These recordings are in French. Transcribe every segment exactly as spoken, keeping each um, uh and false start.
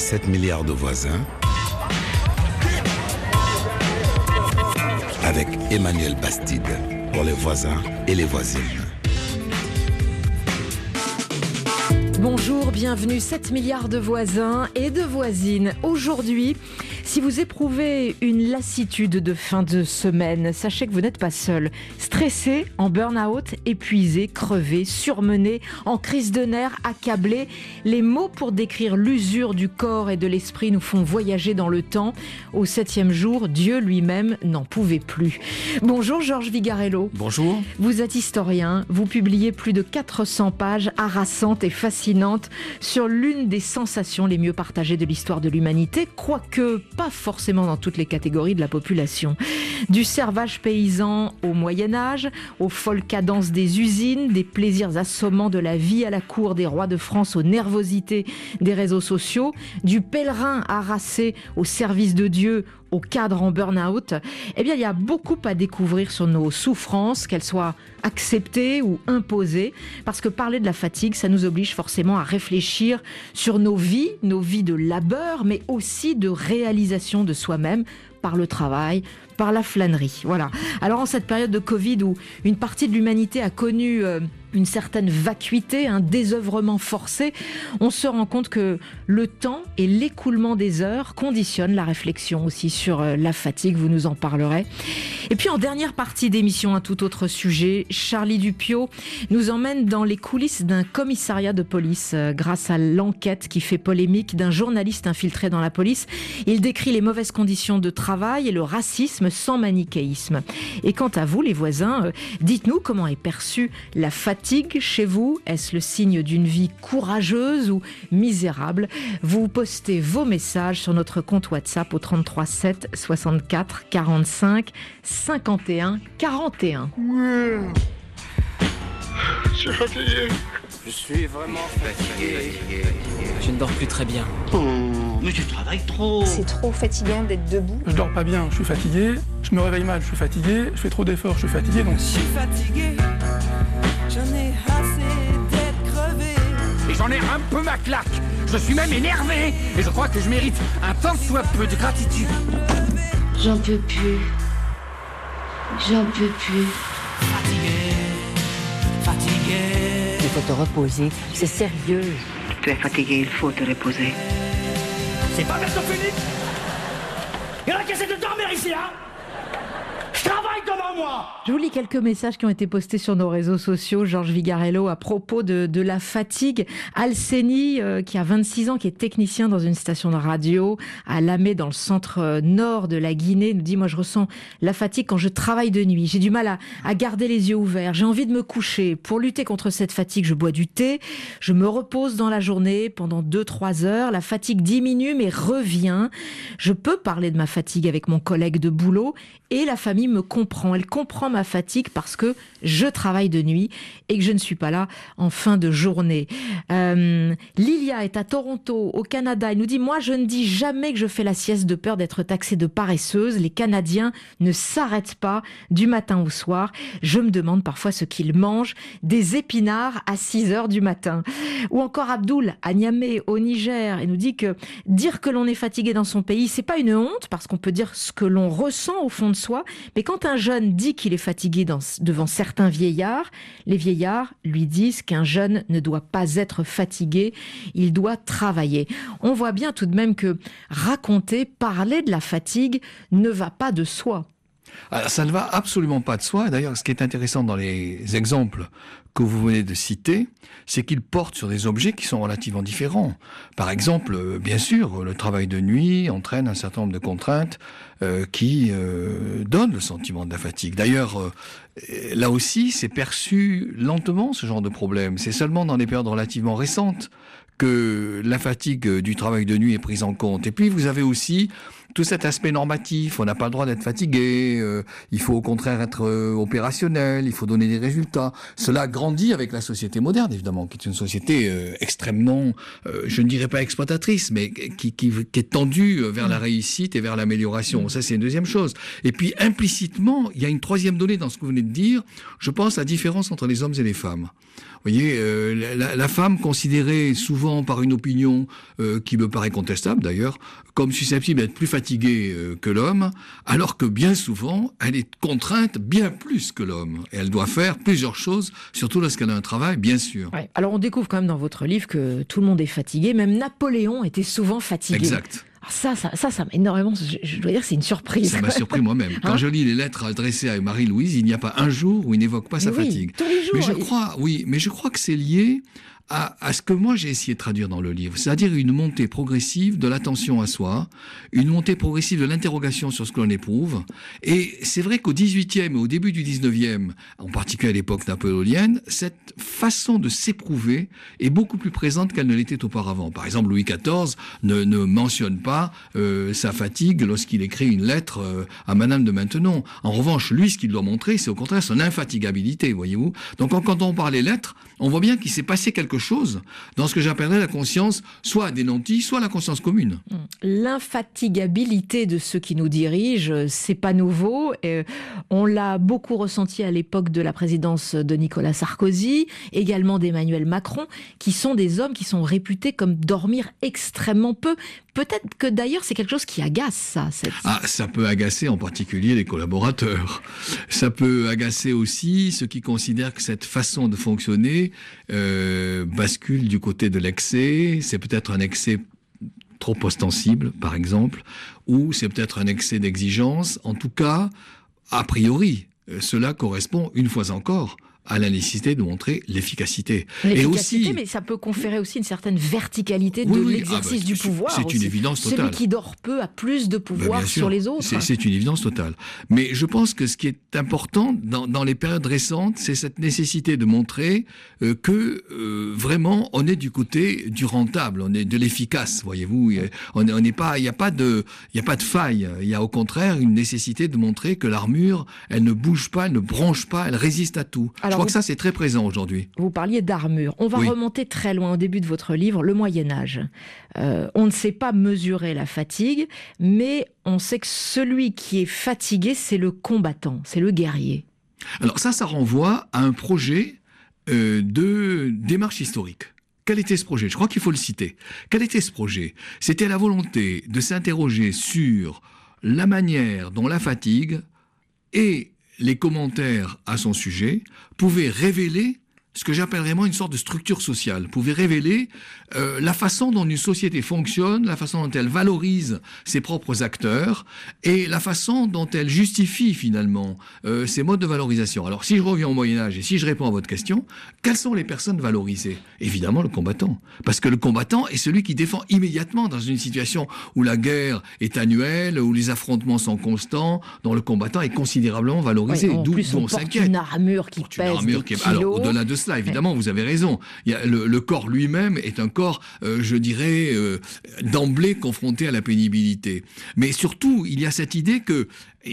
sept milliards de voisins avec Emmanuel Bastide pour les voisins et les voisines. Bonjour, bienvenue, sept milliards de voisins et de voisines. Aujourd'hui, si vous éprouvez une lassitude de fin de semaine, sachez que vous n'êtes pas seul. Stressé, en burn-out, épuisé, crevé, surmené, en crise de nerfs, accablé, les mots pour décrire l'usure du corps et de l'esprit nous font voyager dans le temps. Au septième jour, Dieu lui-même n'en pouvait plus. Bonjour Georges Vigarello. Bonjour. Vous êtes historien, vous publiez plus de quatre cents pages harassantes et fascinantes sur l'une des sensations les mieux partagées de l'histoire de l'humanité, quoique pas forcément dans toutes les catégories de la population. Du servage paysan au Moyen-Âge, aux folles cadences des usines, des plaisirs assommants de la vie à la cour des rois de France aux nervosités des réseaux sociaux, du pèlerin harassé au service de Dieu, au cadre en burn-out, eh bien, il y a beaucoup à découvrir sur nos souffrances, qu'elles soient acceptées ou imposées, parce que parler de la fatigue, ça nous oblige forcément à réfléchir sur nos vies, nos vies de labeur, mais aussi de réalisation de soi-même par le travail, par la flânerie. Voilà. Alors, en cette période de Covid où une partie de l'humanité a connu euh, une certaine vacuité, un désœuvrement forcé, on se rend compte que le temps et l'écoulement des heures conditionnent la réflexion aussi sur euh, la fatigue, vous nous en parlerez. Et puis en dernière partie d'émission, un tout autre sujet, Charlie Dupiot nous emmène dans les coulisses d'un commissariat de police euh, grâce à l'enquête qui fait polémique d'un journaliste infiltré dans la police. Il décrit les mauvaises conditions de travail et le racisme sans manichéisme. Et quant à vous, les voisins, euh, dites-nous comment est perçue la fatigue chez vous. Est-ce le signe d'une vie courageuse ou misérable? Vous postez vos messages sur notre compte WhatsApp au trente-trois sept soixante-quatre quarante-cinq cinquante et un quarante et un. Ouais. Je suis fatigué. Je suis vraiment fatigué. Je ne dors plus très bien. Oh, mais tu travailles trop. C'est trop fatigant d'être debout. Je dors pas bien, je suis fatigué. Je me réveille mal, je suis fatigué. Je fais trop d'efforts, je suis fatigué. Donc... Je suis fatigué. J'en ai assez d'être crevé. Et j'en ai un peu ma claque. Je suis même énervé. Et je crois que je mérite un tant soit peu de gratitude. J'en peux plus. J'en peux plus. Fatigué. Fatigué. Il faut te reposer. C'est sérieux. Tu es fatigué, il faut te reposer. C'est pas bientôt fini. Il y en a qui essaient de dormir ici, hein. Je travaille devant moi. Je vous lis quelques messages qui ont été postés sur nos réseaux sociaux, Georges Vigarello, à propos de, de la fatigue. Alceni, euh, qui a vingt-six ans, qui est technicien dans une station de radio à Lamé, dans le centre euh, nord de la Guinée, nous dit « Moi, je ressens la fatigue quand je travaille de nuit. J'ai du mal à, à garder les yeux ouverts. J'ai envie de me coucher. Pour lutter contre cette fatigue, je bois du thé. Je me repose dans la journée pendant deux trois heures. La fatigue diminue, mais revient. Je peux parler de ma fatigue avec mon collègue de boulot et la famille me comprend. Elle comprend ma fatigue parce que je travaille de nuit et que je ne suis pas là en fin de journée. Euh, Lilia est à Toronto, au Canada. Elle nous dit « Moi, je ne dis jamais que je fais la sieste de peur d'être taxée de paresseuse. Les Canadiens ne s'arrêtent pas du matin au soir. Je me demande parfois ce qu'ils mangent. Des épinards à six heures du matin. » Ou encore Abdoul, à Niamey, au Niger. Elle nous dit que dire que l'on est fatigué dans son pays, c'est pas une honte parce qu'on peut dire ce que l'on ressent au fond de soi. Mais quand un jeune dit qu'il est fatigué dans, devant certains vieillards, les vieillards lui disent qu'un jeune ne doit pas être fatigué, il doit travailler. On voit bien tout de même que raconter, parler de la fatigue ne va pas de soi. Alors, ça ne va absolument pas de soi. D'ailleurs, ce qui est intéressant dans les exemples que vous venez de citer, c'est qu'ils portent sur des objets qui sont relativement différents. Par exemple, bien sûr, le travail de nuit entraîne un certain nombre de contraintes euh, qui euh, donnent le sentiment de la fatigue. D'ailleurs, euh, là aussi, c'est perçu lentement, ce genre de problème. C'est seulement dans les périodes relativement récentes que la fatigue du travail de nuit est prise en compte. Et puis, vous avez aussi tout cet aspect normatif, on n'a pas le droit d'être fatigué, euh, il faut au contraire être euh, opérationnel, il faut donner des résultats. Cela grandit avec la société moderne, évidemment, qui est une société euh, extrêmement, euh, je ne dirais pas exploitatrice, mais qui, qui, qui est tendue vers la réussite et vers l'amélioration. Ça, c'est une deuxième chose. Et puis, implicitement, il y a une troisième donnée dans ce que vous venez de dire, je pense, la différence entre les hommes et les femmes. Vous voyez, euh, la, la femme considérée souvent par une opinion euh, qui me paraît contestable d'ailleurs, comme susceptible d'être plus fatiguée euh, que l'homme, alors que bien souvent, elle est contrainte bien plus que l'homme. Et elle doit faire plusieurs choses, surtout lorsqu'elle a un travail, bien sûr. Ouais. Alors on découvre quand même dans votre livre que tout le monde est fatigué, même Napoléon était souvent fatigué. Exact. Alors ça, ça, ça, ça m'a énormément, je, je dois dire que c'est une surprise. Ça m'a surpris moi-même. Quand hein je lis les lettres adressées à Marie-Louise, il n'y a pas un jour où il n'évoque pas sa oui, fatigue. Tous les jours. Mais je crois, oui, mais je crois que c'est lié à, à ce que moi j'ai essayé de traduire dans le livre, c'est-à-dire une montée progressive de l'attention à soi, une montée progressive de l'interrogation sur ce que l'on éprouve. Et c'est vrai qu'au dix-huitième et au début du dix-neuvième, en particulier à l'époque napoléonienne, cette façon de s'éprouver est beaucoup plus présente qu'elle ne l'était auparavant. Par exemple, Louis quatorze ne, ne mentionne pas euh, sa fatigue lorsqu'il écrit une lettre euh, à Madame de Maintenon. En revanche, lui, ce qu'il doit montrer, c'est au contraire son infatigabilité, voyez-vous. Donc quand on parle des lettres, on voit bien qu'il s'est passé quelque chose dans ce que j'appellerais la conscience, soit des nantis, soit la conscience commune. L'infatigabilité de ceux qui nous dirigent, c'est pas nouveau. Euh, on l'a beaucoup ressenti à l'époque de la présidence de Nicolas Sarkozy, également d'Emmanuel Macron, qui sont des hommes qui sont réputés comme dormir extrêmement peu. Peut-être que d'ailleurs c'est quelque chose qui agace ça. Cette... Ah, ça peut agacer en particulier les collaborateurs. Ça peut agacer aussi ceux qui considèrent que cette façon de fonctionner euh, bascule du côté de l'excès. C'est peut-être un excès trop ostensible, par exemple, ou c'est peut-être un excès d'exigence. En tout cas, a priori, cela correspond une fois encore à la nécessité de montrer l'efficacité. L'efficacité, et aussi, mais ça peut conférer aussi une certaine verticalité oui, de oui, l'exercice ah bah, du pouvoir. C'est aussi. une évidence totale. Celui qui dort peu a plus de pouvoir bah, sur les autres. C'est, c'est une évidence totale. Mais je pense que ce qui est important dans, dans les périodes récentes, c'est cette nécessité de montrer euh, que euh, vraiment on est du côté du rentable, on est de l'efficace, voyez-vous. On n'est pas, il n'y a pas de, il y a pas de faille. Il y a au contraire une nécessité de montrer que l'armure, elle ne bouge pas, elle ne bronche pas, elle résiste à tout. Alors, je crois vous... que ça c'est très présent aujourd'hui. Vous parliez d'armure. On va oui. remonter très loin au début de votre livre, le Moyen-Âge. Euh, on ne sait pas mesurer la fatigue, mais on sait que celui qui est fatigué, c'est le combattant, c'est le guerrier. Alors ça, ça renvoie à un projet euh, de démarche historique. Quel était ce projet ? Je crois qu'il faut le citer. Quel était ce projet ? C'était la volonté de s'interroger sur la manière dont la fatigue et les commentaires à son sujet pouvaient révéler ce que j'appellerais moi une sorte de structure sociale, pouvaient révéler euh, la façon dont une société fonctionne, la façon dont elle valorise ses propres acteurs et la façon dont elle justifie finalement euh, ses modes de valorisation. Alors si je reviens au Moyen-Âge et si je réponds à votre question, quelles sont les personnes valorisées ? Évidemment le combattant, parce que le combattant est celui qui défend immédiatement dans une situation où la guerre est annuelle, où les affrontements sont constants, dont le combattant est considérablement valorisé. Oui, en D'où plus on, on porte s'inquiète. Une armure qui porte pèse une armure des qui est... kilos. Alors au-delà de cela, évidemment, vous avez raison. Il y a le, le corps lui-même est un corps, euh, je dirais, euh, d'emblée confronté à la pénibilité. Mais surtout, il y a cette idée que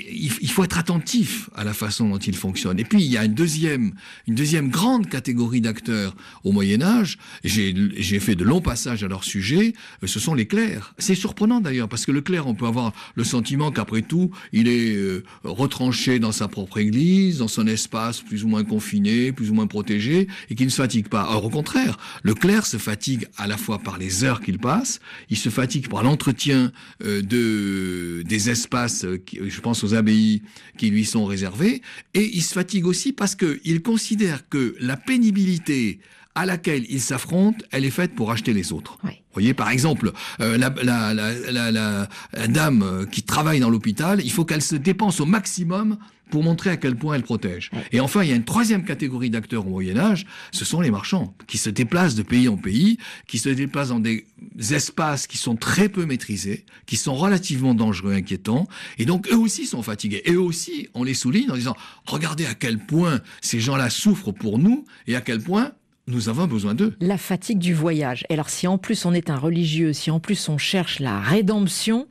il faut être attentif à la façon dont il fonctionne. Et puis, il y a une deuxième, une deuxième grande catégorie d'acteurs au Moyen-Âge. J'ai, j'ai fait de longs passages à leur sujet. Ce sont les clercs. C'est surprenant d'ailleurs, parce que le clerc, on peut avoir le sentiment qu'après tout, il est euh, retranché dans sa propre église, dans son espace plus ou moins confiné, plus ou moins protégé, et qu'il ne se fatigue pas. Or, au contraire, le clerc se fatigue à la fois par les heures qu'il passe, il se fatigue par l'entretien euh, de, des espaces, euh, qui, je pense, aux abbayes qui lui sont réservées, et il se fatigue aussi parce qu'il considère que la pénibilité à laquelle il s'affronte, elle est faite pour acheter les autres. Oui. Vous voyez, par exemple, euh, la, la, la, la, la, la dame qui travaille dans l'hôpital, il faut qu'elle se dépense au maximum pour montrer à quel point elle protège. Oui. Et enfin, il y a une troisième catégorie d'acteurs au Moyen-Âge, ce sont les marchands, qui se déplacent de pays en pays, qui se déplacent dans des espaces qui sont très peu maîtrisés, qui sont relativement dangereux, inquiétants, et donc eux aussi sont fatigués. Et eux aussi, on les souligne en disant, regardez à quel point ces gens-là souffrent pour nous, et à quel point nous avons besoin d'eux. La fatigue du voyage. Et alors, si en plus on est un religieux, si en plus on cherche la rédemption,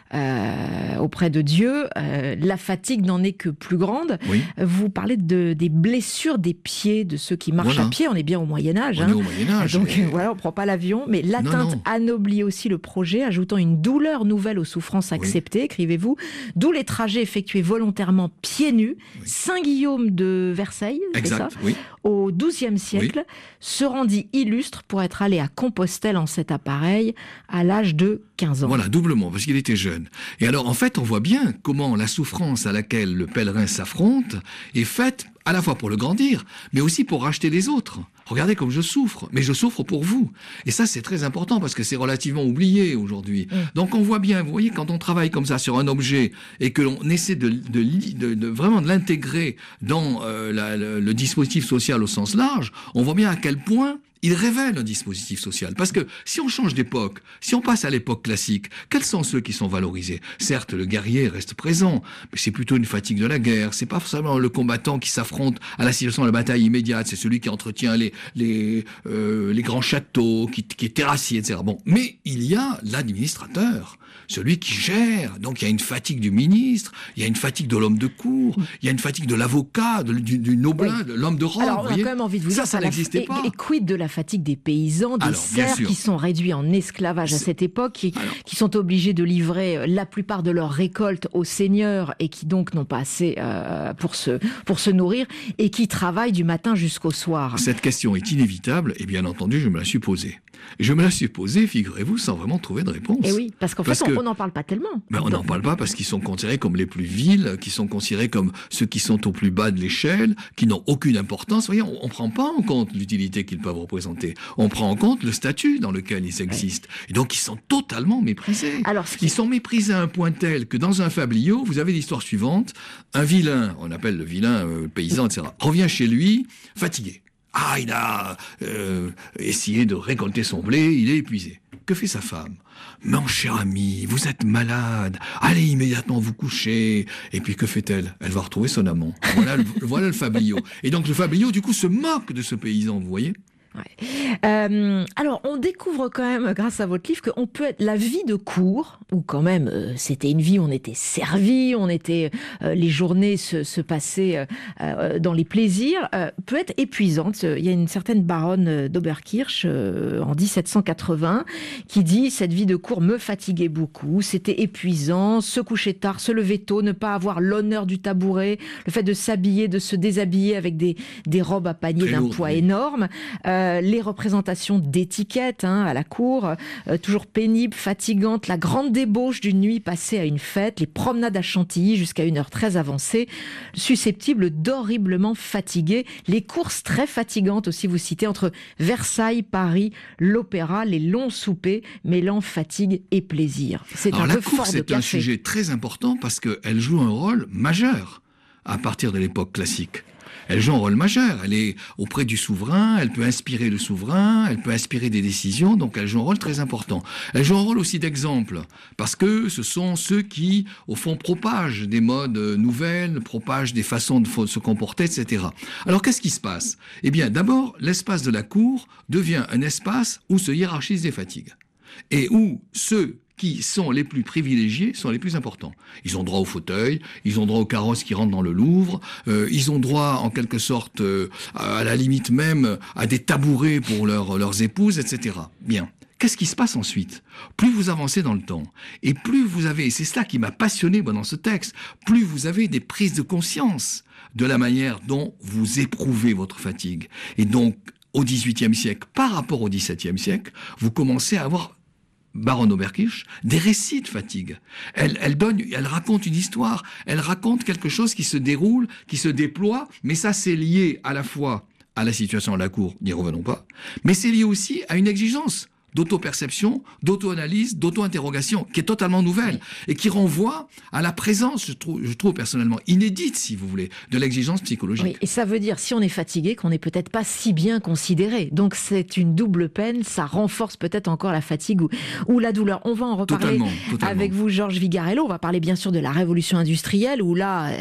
euh, auprès de Dieu, euh, la fatigue n'en est que plus grande. Oui. Vous parlez de, des blessures des pieds de ceux qui marchent Voilà. à pied. On est bien au Moyen-Âge. On hein. est au Moyen-Âge. Donc mais... voilà, on ne prend pas l'avion. Mais l'atteinte non, non. anoblit aussi le projet, ajoutant une douleur nouvelle aux souffrances acceptées, oui. écrivez-vous. D'où les trajets effectués volontairement pieds nus. Oui. Saint-Guillaume de Versailles, exact, c'est ça, oui. au douzième siècle, oui. se rendit illustre pour être allé à Compostelle en cet appareil à l'âge de quinze ans. Voilà, doublement, parce qu'il était jeune. Et alors, en fait, on voit bien comment la souffrance à laquelle le pèlerin s'affronte est faite à la fois pour le grandir, mais aussi pour racheter les autres. Regardez comme je souffre, mais je souffre pour vous. Et ça, c'est très important parce que c'est relativement oublié aujourd'hui. Mmh. Donc, on voit bien, vous voyez, quand on travaille comme ça sur un objet et que l'on essaie de, de, de, de vraiment de l'intégrer dans euh, la, le, le dispositif social au sens large, on voit bien à quel point il révèle un dispositif social. Parce que si on change d'époque, si on passe à l'époque classique, quels sont ceux qui sont valorisés? Certes, le guerrier reste présent, mais c'est plutôt une fatigue de la guerre. C'est pas forcément le combattant qui s'affronte à la situation de la bataille immédiate. C'est celui qui entretient les les euh, les grands châteaux, qui, qui est terrassier, et cetera. Bon, mais il y a l'administrateur, celui qui gère. Donc il y a une fatigue du ministre, il y a une fatigue de l'homme de cour, il y a une fatigue de l'avocat, de, du, du nobelin, oui. de l'homme de robe. Alors on a quand même envie de vous ça, dire ça n'existait pas. Et, et quid de la fatigue des paysans, des Alors, serfs qui sont réduits en esclavage à cette époque, qui, Alors, qui sont obligés de livrer la plupart de leurs récoltes aux seigneurs et qui donc n'ont pas assez euh, pour, se, pour se nourrir et qui travaillent du matin jusqu'au soir. Cette question est inévitable et bien entendu je me la suis posée. Et je me la suis posée, figurez-vous, sans vraiment trouver de réponse. Et oui, parce qu'en parce fait, on n'en parle pas tellement. Ben, on n'en parle pas parce qu'ils sont considérés comme les plus vils, qui sont considérés comme ceux qui sont au plus bas de l'échelle, qui n'ont aucune importance. Vous voyez, on ne prend pas en compte l'utilité qu'ils peuvent représenter. On prend en compte le statut dans lequel ils existent. Ouais. Et donc, ils sont totalement méprisés. Alors, qui... Ils sont méprisés à un point tel que dans un fabliau, vous avez l'histoire suivante. Un vilain, on appelle le vilain euh, paysan, et cetera, revient chez lui, fatigué. Ah, il a euh, essayé de récolter son blé, il est épuisé. Que fait sa femme? Mon cher ami, vous êtes malade, allez immédiatement vous coucher. Et puis que fait-elle? Elle va retrouver son amant. Voilà le, voilà le fabliau. Et donc le fabliau, du coup, se moque de ce paysan, vous voyez? Ouais. Euh, alors, on découvre quand même, grâce à votre livre, qu'on peut être la vie de cour, où quand même, euh, c'était une vie où on était servi, on était, euh, les journées se, se passaient euh, dans les plaisirs, euh, peut être épuisante. Il y a une certaine baronne d'Oberkirch, euh, en dix-sept cent quatre-vingts, qui dit « Cette vie de cour me fatiguait beaucoup, c'était épuisant, se coucher tard, se lever tôt, ne pas avoir l'honneur du tabouret, le fait de s'habiller, de se déshabiller avec des, des robes à panier d'un poids oui. énorme. Euh, les représentations d'étiquette hein, à la cour, euh, toujours pénibles, fatigantes, la grande débauche d'une nuit passée à une fête, les promenades à Chantilly jusqu'à une heure très avancée, susceptibles d'horriblement fatiguer, les courses très fatigantes aussi, vous citez, entre Versailles, Paris, l'opéra, les longs soupers mêlant fatigue et plaisir. C'est Alors un la peu course fort de est un café. sujet très important parce qu'elle joue un rôle majeur à partir de l'époque classique. Elle joue un rôle majeur, elle est auprès du souverain, elle peut inspirer le souverain, elle peut inspirer des décisions, donc elle joue un rôle très important. Elle joue un rôle aussi d'exemple, parce que ce sont ceux qui, au fond, propagent des modes nouvelles, propagent des façons de se comporter, et cetera. Alors qu'est-ce qui se passe? Eh bien, d'abord, l'espace de la cour devient un espace où se hiérarchisent des fatigues, et où ceux qui sont les plus privilégiés sont les plus importants. Ils ont droit au fauteuil, ils ont droit aux carrosses qui rentrent dans le Louvre, euh, ils ont droit en quelque sorte, euh, à la limite même, à des tabourets pour leur, leurs épouses, et cetera. Bien. Qu'est-ce qui se passe ensuite? Plus vous avancez dans le temps, et plus vous avez, et c'est cela qui m'a passionné moi, dans ce texte, plus vous avez des prises de conscience de la manière dont vous éprouvez votre fatigue. Et donc, au dix-huitième siècle, par rapport au dix-septième siècle, vous commencez à avoir Baronne Oberkirch, des récits de fatigue. Elle, elle donne, elle raconte une histoire, elle raconte quelque chose qui se déroule, qui se déploie, mais ça c'est lié à la fois à la situation à la cour, n'y revenons pas, mais c'est lié aussi à une exigence d'auto-perception, d'auto-analyse, d'auto-interrogation, qui est totalement nouvelle et qui renvoie à la présence, je trouve, je trouve personnellement inédite, si vous voulez, de l'exigence psychologique. Oui, et ça veut dire, si on est fatigué, qu'on n'est peut-être pas si bien considéré. Donc c'est une double peine, ça renforce peut-être encore la fatigue ou, ou la douleur. On va en reparler totalement, totalement. avec vous, Georges Vigarello. On va parler bien sûr de la révolution industrielle, où là,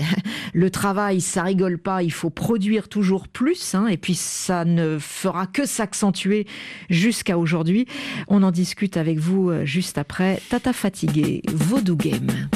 Le travail, ça rigole pas, il faut produire toujours plus, hein, et puis ça ne fera que s'accentuer jusqu'à aujourd'hui. On en discute avec vous juste après Tata Fatigué, Vodou Game.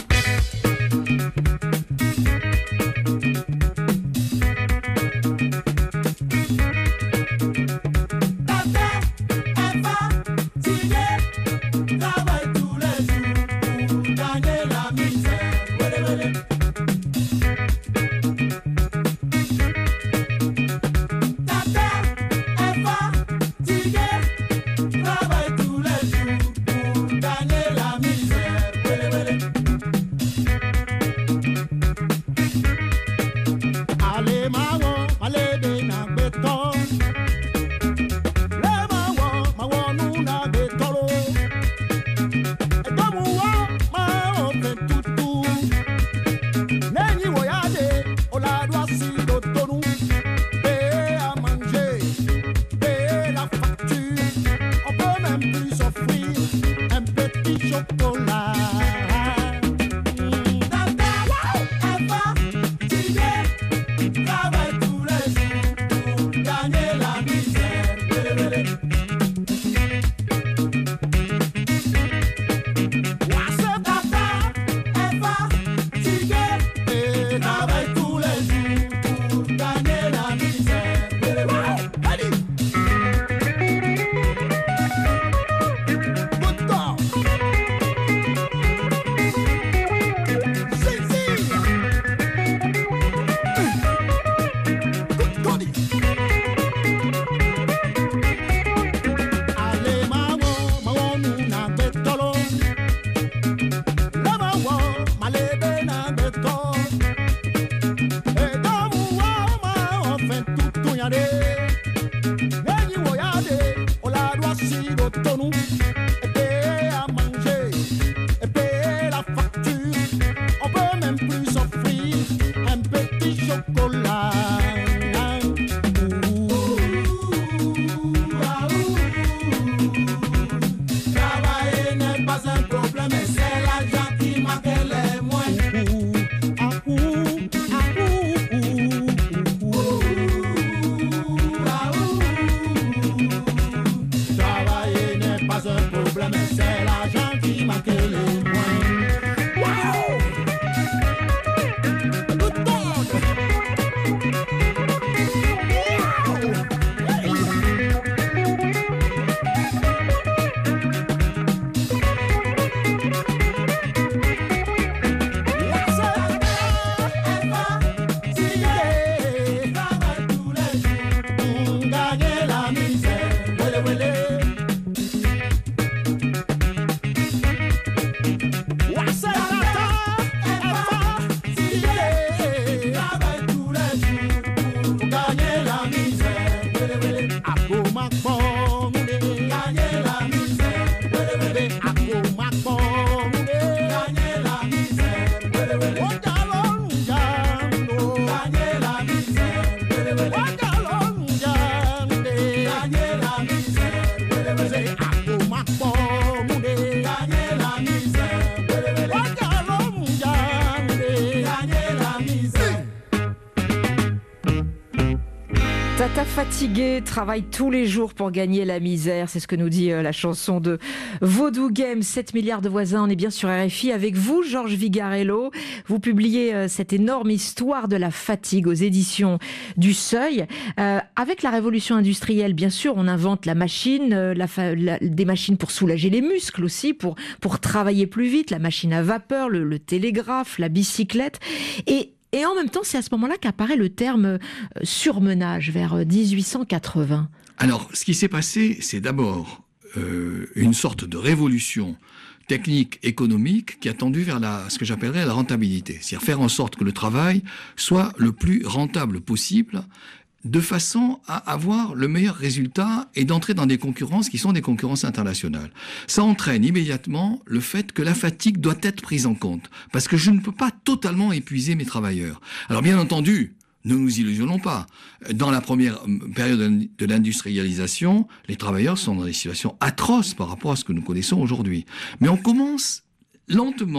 Tata Fatigué travaille tous les jours pour gagner la misère. C'est ce que nous dit euh, la chanson de Vodou Game. sept milliards de voisins. On est bien sur R F I avec vous, Georges Vigarello. Vous publiez euh, cette énorme histoire de la fatigue aux éditions du Seuil. Euh, avec la révolution industrielle, bien sûr, on invente la machine, euh, la fa- la, des machines pour soulager les muscles aussi, pour, pour travailler plus vite, la machine à vapeur, le, le télégraphe, la bicyclette. Et Et en même temps, c'est à ce moment-là qu'apparaît le terme surmenage, vers dix-huit cent quatre-vingts. Alors, ce qui s'est passé, c'est d'abord euh, une sorte de révolution technique, économique, qui a tendu vers la, ce que j'appellerais la rentabilité. C'est-à-dire faire en sorte que le travail soit le plus rentable possible, de façon à avoir le meilleur résultat et d'entrer dans des concurrences qui sont des concurrences internationales. Ça entraîne immédiatement le fait que la fatigue doit être prise en compte, parce que je ne peux pas totalement épuiser mes travailleurs. Alors bien entendu, ne nous illusionnons pas. Dans la première période de l'industrialisation, les travailleurs sont dans des situations atroces par rapport à ce que nous connaissons aujourd'hui. Mais on commence lentement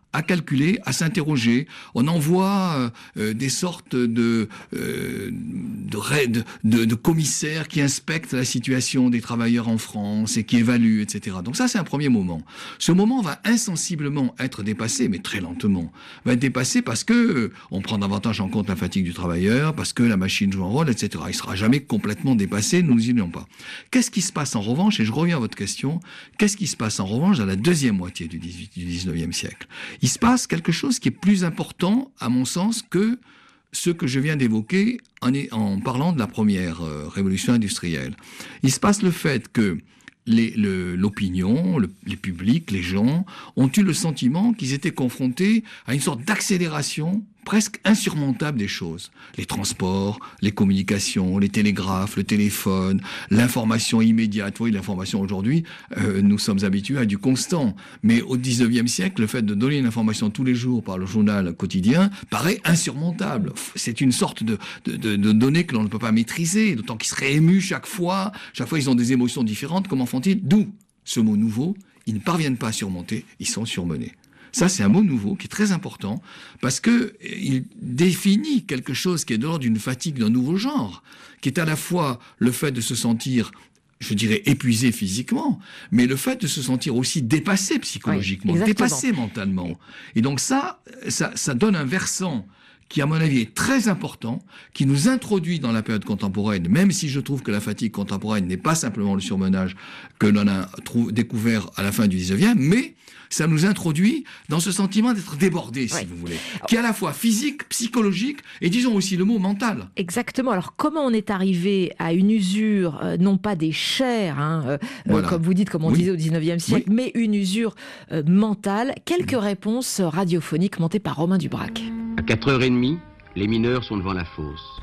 à calculer, à s'interroger. On envoie euh, des sortes de, euh, de, de, de, de commissaires qui inspectent la situation des travailleurs en France et qui évaluent, et cetera. Donc ça, c'est un premier moment. Ce moment va insensiblement être dépassé, mais très lentement. Va être dépassé parce que euh, on prend davantage en compte la fatigue du travailleur, parce que la machine joue un rôle, et cetera. Il sera jamais complètement dépassé, nous n'oublions pas. Qu'est-ce qui se passe en revanche, et je reviens à votre question, qu'est-ce qui se passe en revanche dans la deuxième moitié du dix-neuvième siècle? Il se passe quelque chose qui est plus important, à mon sens, que ce que je viens d'évoquer en, en parlant de la première euh, révolution industrielle. Il se passe le fait que les, le, l'opinion, le, les publics, les gens ont eu le sentiment qu'ils étaient confrontés à une sorte d'accélération presque insurmontable des choses. Les transports, les communications, les télégraphes, le téléphone, l'information immédiate. Oui, l'information aujourd'hui, euh, nous sommes habitués à du constant. Mais au dix-neuvième siècle, le fait de donner une information tous les jours par le journal quotidien paraît insurmontable. C'est une sorte de, de, de, de données que l'on ne peut pas maîtriser, d'autant qu'ils seraient émus chaque fois. Chaque fois, ils ont des émotions différentes. Comment font-ils? D'où ce mot nouveau. Ils ne parviennent pas à surmonter, ils sont surmenés. Ça, c'est un mot nouveau qui est très important parce que il définit quelque chose qui est de l'ordre d'une fatigue d'un nouveau genre, qui est à la fois le fait de se sentir, je dirais, épuisé physiquement, mais le fait de se sentir aussi dépassé psychologiquement, oui, dépassé mentalement. Et donc ça, ça, ça donne un versant qui, à mon avis, est très important, qui nous introduit dans la période contemporaine, même si je trouve que la fatigue contemporaine n'est pas simplement le surmenage que l'on a trou- découvert à la fin du dix-neuvième, mais ça nous introduit dans ce sentiment d'être débordé, si oui. vous voulez, qui est à la fois physique, psychologique, et disons aussi le mot mental. Exactement. Alors, comment on est arrivé à une usure, euh, non pas des chairs, hein, euh, voilà. euh, comme vous dites, comme on oui. disait au dix-neuvième siècle, oui. mais une usure euh, mentale? Quelques oui. réponses radiophoniques montées par Romain Dubrac. À quatre heures trente, les mineurs sont devant la fosse.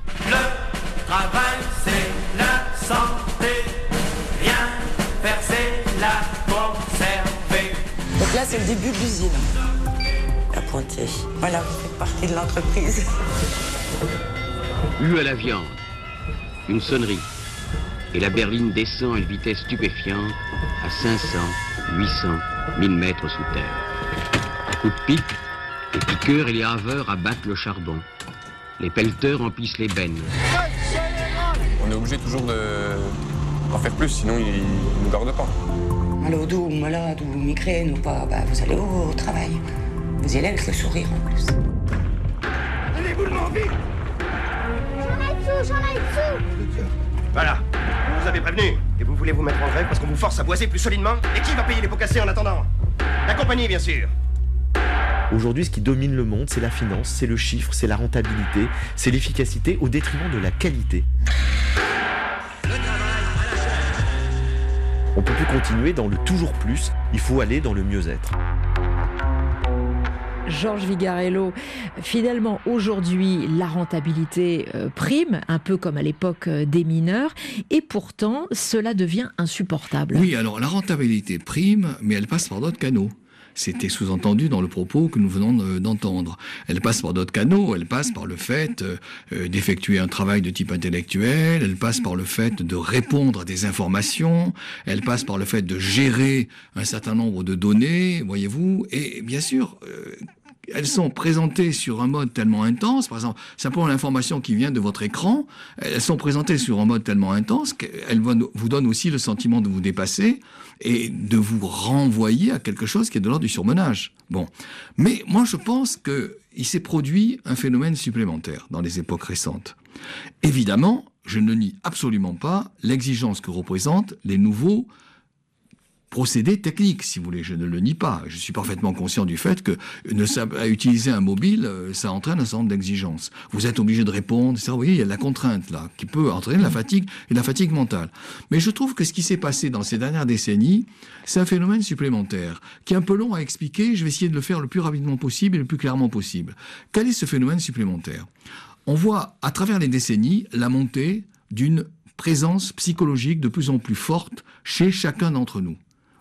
Le travail, c'est la santé. Rien faire, c'est la conserver. Donc là, c'est le début de l'usine. Apprenti. Voilà, vous faites partie de l'entreprise. U à la viande. Une sonnerie. Et la berline descend à une vitesse stupéfiante à cinq cents, huit cents, mille mètres sous terre. Coup de pique. Les piqueurs et les haveurs abattent le charbon. Les pelleteurs emplissent les bennes. On est obligé toujours d'en faire plus, sinon ils ne nous gardent pas. Malade ou malade ou migraine ou pas, bah vous allez au, au travail. Vous y allez avec le sourire en plus. Allez-vous le m'en vite. J'en ai dessous, j'en ai dessous. Voilà, on vous avait prévenu. Et vous voulez vous mettre en grève parce qu'on vous force à boiser plus solidement? Et qui va payer les pots cassés en attendant? La compagnie, bien sûr. Aujourd'hui, ce qui domine le monde, c'est la finance, c'est le chiffre, c'est la rentabilité, c'est l'efficacité au détriment de la qualité. On ne peut plus continuer dans le toujours plus, il faut aller dans le mieux-être. Georges Vigarello, finalement aujourd'hui la rentabilité euh, prime, un peu comme à l'époque euh, des mineurs, et pourtant cela devient insupportable. Oui, alors la rentabilité prime, mais elle passe par d'autres canaux. C'était sous-entendu dans le propos que nous venons d'entendre. Elle passe par d'autres canaux, elle passe par le fait euh, d'effectuer un travail de type intellectuel, elle passe par le fait de répondre à des informations, elle passe par le fait de gérer un certain nombre de données, voyez-vous, et bien sûr... Euh, elles sont présentées sur un mode tellement intense, par exemple, simplement l'information qui vient de votre écran, elles sont présentées sur un mode tellement intense qu'elles vous donnent aussi le sentiment de vous dépasser et de vous renvoyer à quelque chose qui est de l'ordre du surmenage. Bon. Mais moi, je pense qu'il s'est produit un phénomène supplémentaire dans les époques récentes. Évidemment, je ne nie absolument pas l'exigence que représentent les nouveaux procédés techniques, si vous voulez, je ne le nie pas. Je suis parfaitement conscient du fait que ne savoir utiliser un mobile, ça entraîne un certain nombre d'exigences. Vous êtes obligé de répondre, ça, vous voyez, il y a la contrainte là, qui peut entraîner la fatigue et la fatigue mentale. Mais je trouve que ce qui s'est passé dans ces dernières décennies, c'est un phénomène supplémentaire, qui est un peu long à expliquer, je vais essayer de le faire le plus rapidement possible et le plus clairement possible. Quel est ce phénomène supplémentaire? On voit, à travers les décennies, la montée d'une présence psychologique de plus en plus forte chez chacun d'entre nous.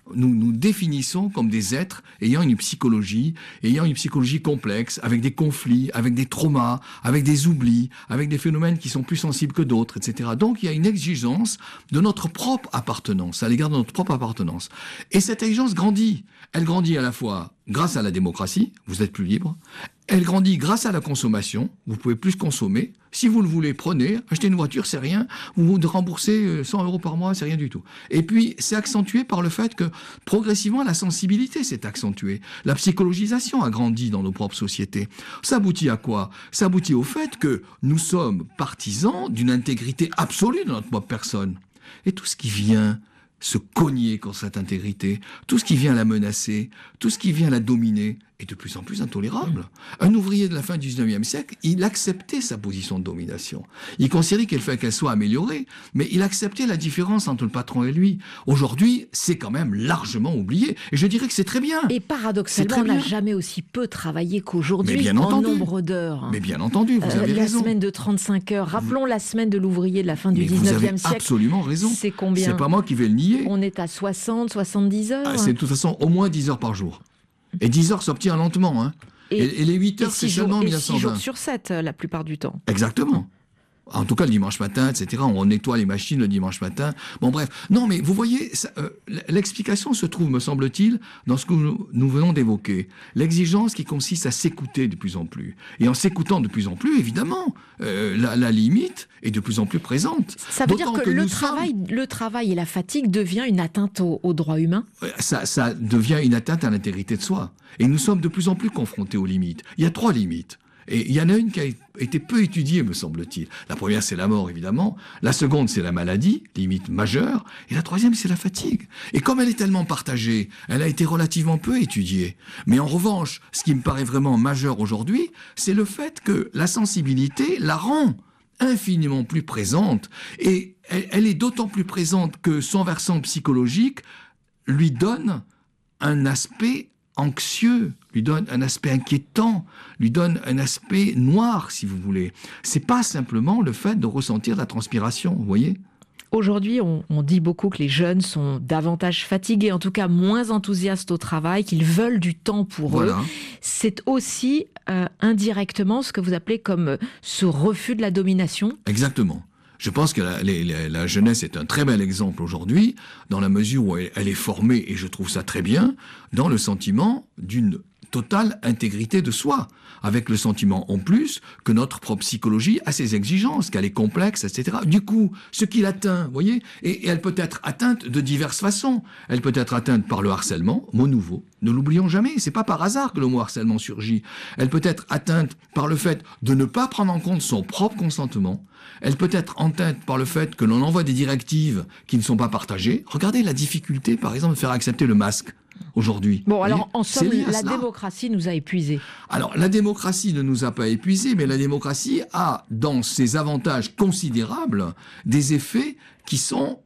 nous nous définissons comme des êtres ayant une psychologie, ayant une psychologie complexe, avec des conflits, avec des traumas, avec des oublis, avec des phénomènes qui sont plus sensibles que d'autres, et cetera. Donc il y a une exigence de notre propre appartenance, à l'égard de notre propre appartenance. Et cette exigence grandit. Elle grandit à la fois grâce à la démocratie, vous êtes plus libre. Elle grandit grâce à la consommation, vous pouvez plus consommer. Si vous le voulez, prenez, achetez une voiture, c'est rien. Vous vous remboursez cent euros par mois, c'est rien du tout. Et puis, c'est accentué par le fait que, progressivement, la sensibilité s'est accentuée. La psychologisation a grandi dans nos propres sociétés. Ça aboutit à quoi? Ça aboutit au fait que nous sommes partisans d'une intégrité absolue de notre propre personne. Et tout ce qui vient se cogner contre cette intégrité, tout ce qui vient la menacer, tout ce qui vient la dominer, est de plus en plus intolérable. Un ouvrier de la fin du dix-neuvième siècle, il acceptait sa position de domination. Il considérait qu'il fallait qu'elle soit améliorée, mais il acceptait la différence entre le patron et lui. Aujourd'hui, c'est quand même largement oublié. Et je dirais que c'est très bien. Et paradoxalement, on n'a jamais aussi peu travaillé qu'aujourd'hui en entendu. nombre d'heures. Mais bien entendu, vous avez euh, la raison. La semaine de trente-cinq heures. Rappelons vous... la semaine de l'ouvrier de la fin du dix-neuvième siècle. Vous avez absolument raison. C'est combien? C'est pas moi qui vais le nier. On est à soixante, soixante-dix heures. Ah, c'est de toute façon au moins dix heures par jour. Et dix heures s'obtient lentement. Hein. Et, et, et les huit heures, c'est seulement mille neuf cent vingt. Et six jours sur sept, la plupart du temps. Exactement. En tout cas, le dimanche matin, et cetera. On nettoie les machines le dimanche matin. Bon, bref. Non, mais vous voyez, ça, euh, l'explication se trouve, me semble-t-il, dans ce que nous, nous venons d'évoquer. L'exigence qui consiste à s'écouter de plus en plus. Et en s'écoutant de plus en plus, évidemment, euh, la, la limite est de plus en plus présente. Ça veut dire que, que le, travail, sommes... le travail et la fatigue devient une atteinte aux au droits humains? ça, ça devient une atteinte à l'intégrité de soi. Et nous sommes de plus en plus confrontés aux limites. Il y a trois limites. Et il y en a une qui a été peu étudiée, me semble-t-il. La première, c'est la mort, évidemment. La seconde, c'est la maladie, limite majeure. Et la troisième, c'est la fatigue. Et comme elle est tellement partagée, elle a été relativement peu étudiée. Mais en revanche, ce qui me paraît vraiment majeur aujourd'hui, c'est le fait que la sensibilité la rend infiniment plus présente. Et elle, elle est d'autant plus présente que son versant psychologique lui donne un aspect anxieux, lui donne un aspect inquiétant, lui donne un aspect noir, si vous voulez. C'est pas simplement le fait de ressentir la transpiration, vous voyez ? Aujourd'hui, on, on dit beaucoup que les jeunes sont davantage fatigués, en tout cas moins enthousiastes au travail, qu'ils veulent du temps pour voilà. eux. C'est aussi euh, indirectement ce que vous appelez comme ce refus de la domination ? Exactement. Je pense que la, la, la jeunesse est un très bel exemple aujourd'hui, dans la mesure où elle, elle est formée, et je trouve ça très bien, dans le sentiment d'une totale intégrité de soi, avec le sentiment en plus que notre propre psychologie a ses exigences, qu'elle est complexe, et cetera. Du coup, ce qui l'atteint, vous voyez, et, et elle peut être atteinte de diverses façons. Elle peut être atteinte par le harcèlement, mot nouveau. Ne l'oublions jamais, c'est pas par hasard que le mot harcèlement surgit. Elle peut être atteinte par le fait de ne pas prendre en compte son propre consentement. Elle peut être atteinte par le fait que l'on envoie des directives qui ne sont pas partagées. Regardez la difficulté, par exemple, de faire accepter le masque aujourd'hui. Bon, alors, en somme, la démocratie nous a épuisés. Alors, la démocratie ne nous a pas épuisés, mais la démocratie a, dans ses avantages considérables, des effets qui sont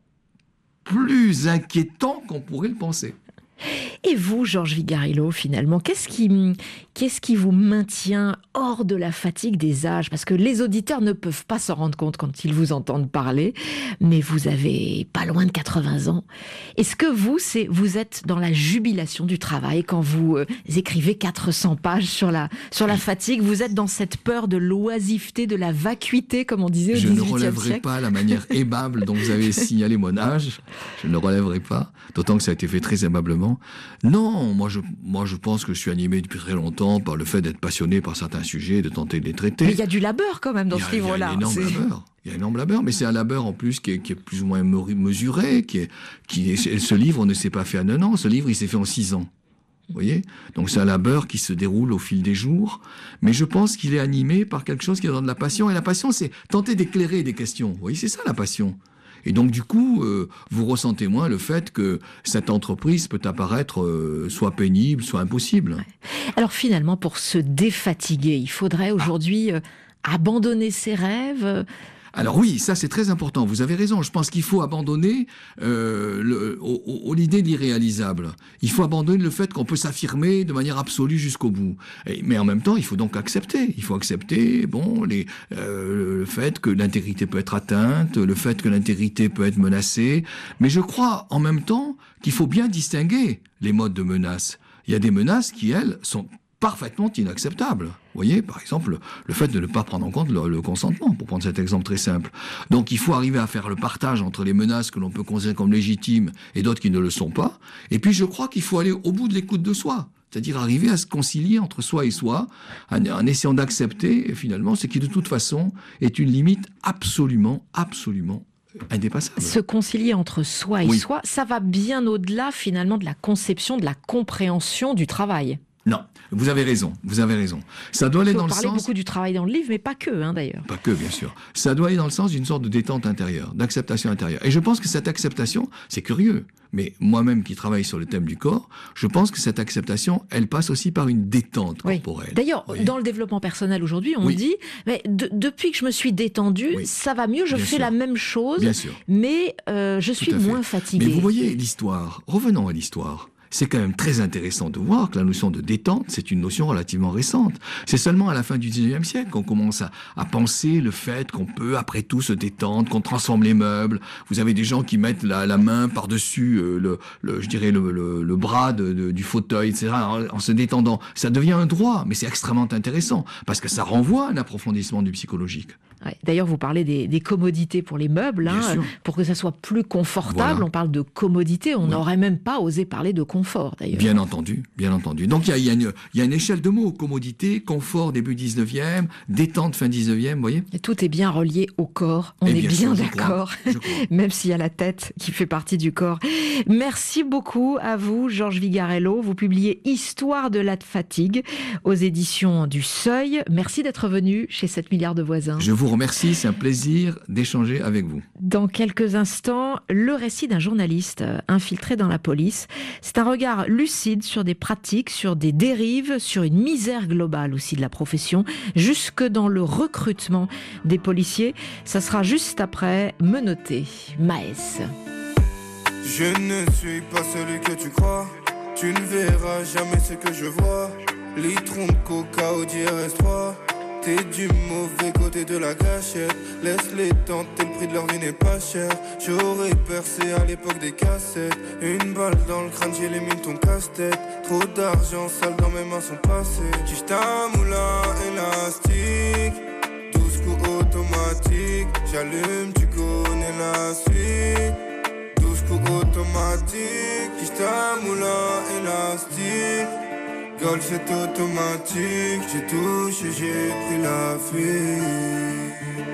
plus inquiétants qu'on pourrait le penser. Et vous, Georges Vigarillo, finalement, qu'est-ce qui, qu'est-ce qui vous maintient hors de la fatigue des âges ? Parce que les auditeurs ne peuvent pas s'en rendre compte quand ils vous entendent parler, mais vous avez pas loin de quatre-vingts ans. Est-ce que vous, c'est, vous êtes dans la jubilation du travail quand vous euh, écrivez quatre cents pages sur la, sur la fatigue ? Vous êtes dans cette peur de l'oisiveté, de la vacuité, comme on disait au dix-huitième siècle ? Je ne relèverai pas la manière aimable dont vous avez signalé mon âge. Je ne le relèverai pas, d'autant que ça a été fait très aimablement. Non, moi je, moi je pense que je suis animé depuis très longtemps par le fait d'être passionné par certains sujets et de tenter de les traiter. Mais il y a du labeur quand même dans ce livre-là. Il y a un énorme c'est... labeur. Il y a un énorme labeur, mais c'est un labeur en plus qui est, qui est plus ou moins mesuré. Qui est, qui est, ce livre ne s'est pas fait en un an, ce livre il s'est fait en six ans. Vous voyez ? Donc c'est un labeur qui se déroule au fil des jours, mais je pense qu'il est animé par quelque chose qui donne de la passion. Et la passion, c'est tenter d'éclairer des questions. Vous voyez, c'est ça la passion. Et donc, du coup, euh, vous ressentez moins le fait que cette entreprise peut apparaître euh, soit pénible, soit impossible. Ouais. Alors finalement, pour se défatiguer, il faudrait aujourd'hui euh, abandonner ses rêves, Alors oui, ça c'est très important, vous avez raison. Je pense qu'il faut abandonner euh, le, au, au, l'idée de l'irréalisable. Il faut abandonner le fait qu'on peut s'affirmer de manière absolue jusqu'au bout. Et, mais en même temps, il faut donc accepter. Il faut accepter bon, les, euh, le fait que l'intégrité peut être atteinte, le fait que l'intégrité peut être menacée. Mais je crois en même temps qu'il faut bien distinguer les modes de menace. Il y a des menaces qui, elles, sont parfaitement inacceptables. Vous voyez, par exemple, le fait de ne pas prendre en compte le, le consentement, pour prendre cet exemple très simple. Donc il faut arriver à faire le partage entre les menaces que l'on peut considérer comme légitimes et d'autres qui ne le sont pas. Et puis je crois qu'il faut aller au bout de l'écoute de soi. C'est-à-dire arriver à se concilier entre soi et soi, en, en essayant d'accepter, finalement, ce qui de toute façon est une limite absolument, absolument indépassable. Se concilier entre soi et oui. soi, ça va bien au-delà finalement de la conception, de la compréhension du travail. Non, vous avez raison, vous avez raison. Ça doit aller dans le sens... Vous parlez beaucoup du travail dans le livre, mais pas que, hein, d'ailleurs. Pas que, bien sûr. Ça doit aller dans le sens d'une sorte de détente intérieure, d'acceptation intérieure. Et je pense que cette acceptation, c'est curieux, mais moi-même qui travaille sur le thème du corps, je pense que cette acceptation, elle passe aussi par une détente oui. corporelle. D'ailleurs, oui. dans le développement personnel aujourd'hui, on oui. dit, mais de, depuis que je me suis détendu, oui. ça va mieux, je bien fais sûr. la même chose, bien sûr. mais euh, je suis moins fatigué. Mais vous voyez l'histoire, revenons à l'histoire. C'est quand même très intéressant de voir que la notion de détente, c'est une notion relativement récente. C'est seulement à la fin du dix-neuvième siècle qu'on commence à, à penser le fait qu'on peut, après tout, se détendre, qu'on transforme les meubles. Vous avez des gens qui mettent la, la main par-dessus euh, le, le, je dirais le, le, le bras de, de, du fauteuil, et cetera, en, en se détendant. Ça devient un droit, mais c'est extrêmement intéressant parce que ça renvoie à un approfondissement du psychologique. Ouais, d'ailleurs, vous parlez des, des commodités pour les meubles, hein, pour que ça soit plus confortable. Voilà. On parle de commodité, on n'aurait oui. même pas osé parler de confort, d'ailleurs. Bien entendu, bien entendu. Donc il y a, y, a y a une échelle de mots, commodité, confort début dix-neuvième, détente fin dix-neuvième, vous voyez. Et tout est bien relié au corps, on Et est bien, bien sûr, d'accord, même s'il y a la tête qui fait partie du corps. Merci beaucoup à vous, Georges Vigarello. Vous publiez Histoire de la fatigue aux éditions du Seuil. Merci d'être venu chez sept milliards de voisins. Je vous remercie, c'est un plaisir d'échanger avec vous. Dans quelques instants, le récit d'un journaliste infiltré dans la police. C'est un regard lucide sur des pratiques, sur des dérives, sur une misère globale aussi de la profession, jusque dans le recrutement des policiers. Ça sera juste après Menotté, Maës. Je ne suis pas celui que tu crois, tu ne verras jamais ce que je vois. Litron de coca au D R S trois. T'es du mauvais côté de la gâchette. Laisse-les tenter, le prix de leur vie n'est pas cher. J'aurais percé à l'époque des cassettes. Une balle dans le crâne, j'ai les mille ton casse-tête. Trop d'argent sale dans mes mains sont passées. Juste un moulin élastique, douze coups automatiques. J'allume, tu connais la suite. douze coups automatiques. Juste un moulin élastique. Golf c'est automatique, j'ai touché, j'ai pris la fuite.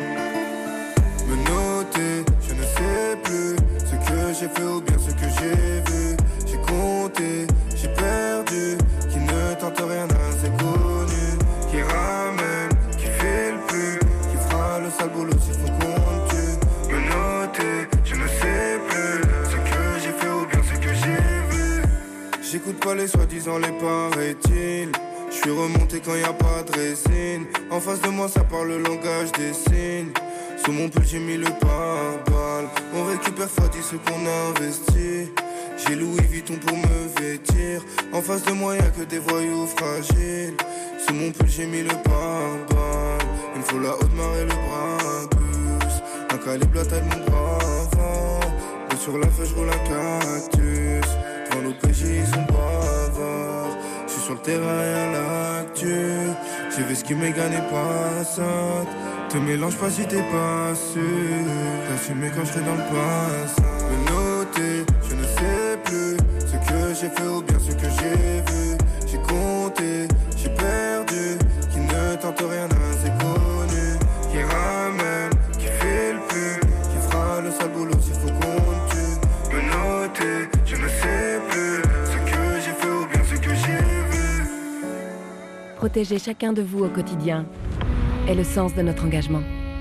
Menotté, je ne sais plus ce que j'ai fait ou bien ce que j'ai vu. J'ai compté, j'ai perdu, qui ne tente rien à inconnu. Qui ramène, qui fait le plus, qui fera le sale boulot s'il faut qu'on tue. Menotté, je ne sais plus ce que j'ai fait ou bien ce que j'ai vu. J'écoute pas les soi-disant, les paraît-il. Je suis remonté quand y a pas de résine. En face de moi ça parle le langage des signes. Sous mon pull j'ai mis le pare-balles. On récupère fois dix ce qu'on a investi. J'ai Louis Vuitton pour me vêtir. En face de moi y'a que des voyous fragiles. Sous mon pull j'ai mis le pare-balles. Il me faut la haute marée, le Brabus. Un calibre la taille de mon bras avant. Et sur la feuille j'roule un cactus. Devant l'O P J ils sont bavards. J'suis sur le terrain et à l'actu. J'ai vu ce qui m'égane et passante. Te mélange pas si t'es pas sûr. T'as fumé quand j'étais dans le passant. Menotté, je ne sais plus ce que j'ai fait ou bien ce que j'ai vu. J'ai compté, j'ai perdu. Qui ne tente rien à inconnu. Qui ramène, qui fait le plus. Qui fera le sale boulot s'il faut qu'on tue. Menotté, je ne sais plus ce que j'ai fait ou bien ce que j'ai vu. Protéger chacun de vous au quotidien est le sens de notre engagement.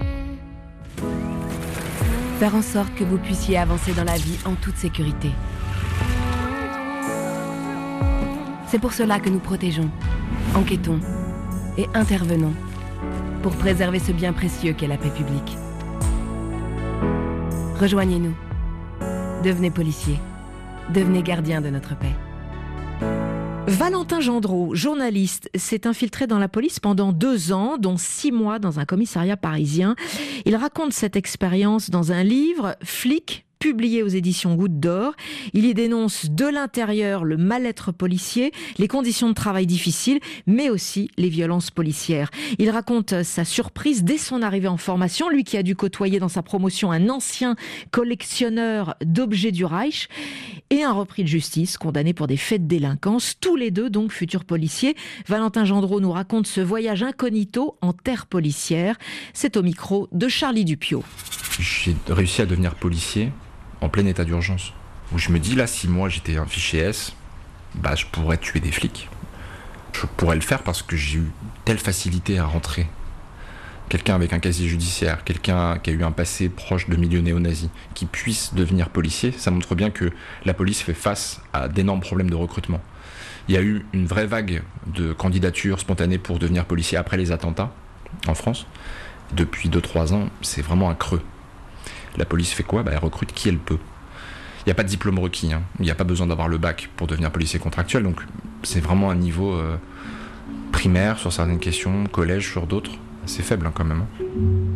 Faire en sorte que vous puissiez avancer dans la vie en toute sécurité. C'est pour cela que nous protégeons, enquêtons et intervenons pour préserver ce bien précieux qu'est la paix publique. Rejoignez-nous. Devenez policier. Devenez gardien de notre paix. Valentin Gendreau, journaliste, s'est infiltré dans la police pendant deux ans, dont six mois dans un commissariat parisien. Il raconte cette expérience dans un livre, Flic, publié aux éditions Goutte d'Or. Il y dénonce de l'intérieur le mal-être policier, les conditions de travail difficiles, mais aussi les violences policières. Il raconte sa surprise dès son arrivée en formation, lui qui a dû côtoyer dans sa promotion un ancien collectionneur d'objets du Reich et un repris de justice condamné pour des faits de délinquance, tous les deux donc futurs policiers. Valentin Gendreau nous raconte ce voyage incognito en terre policière. C'est au micro de Charlie Dupiot. J'ai réussi à devenir policier en plein état d'urgence. Où je me dis là, si moi j'étais un fichier S, bah je pourrais tuer des flics. Je pourrais le faire parce que j'ai eu telle facilité à rentrer. Quelqu'un avec un casier judiciaire, quelqu'un qui a eu un passé proche de milieux néo-nazis, qui puisse devenir policier, ça montre bien que la police fait face à d'énormes problèmes de recrutement. Il y a eu une vraie vague de candidatures spontanées pour devenir policier après les attentats en France. Depuis deux trois ans, c'est vraiment un creux. La police fait quoi ? Bah, elle recrute qui elle peut. Il n'y a pas de diplôme requis, hein. Il n'y a pas besoin d'avoir le bac pour devenir policier contractuel, donc c'est vraiment un niveau euh, primaire sur certaines questions, collège sur d'autres. C'est faible hein, quand même. Hein.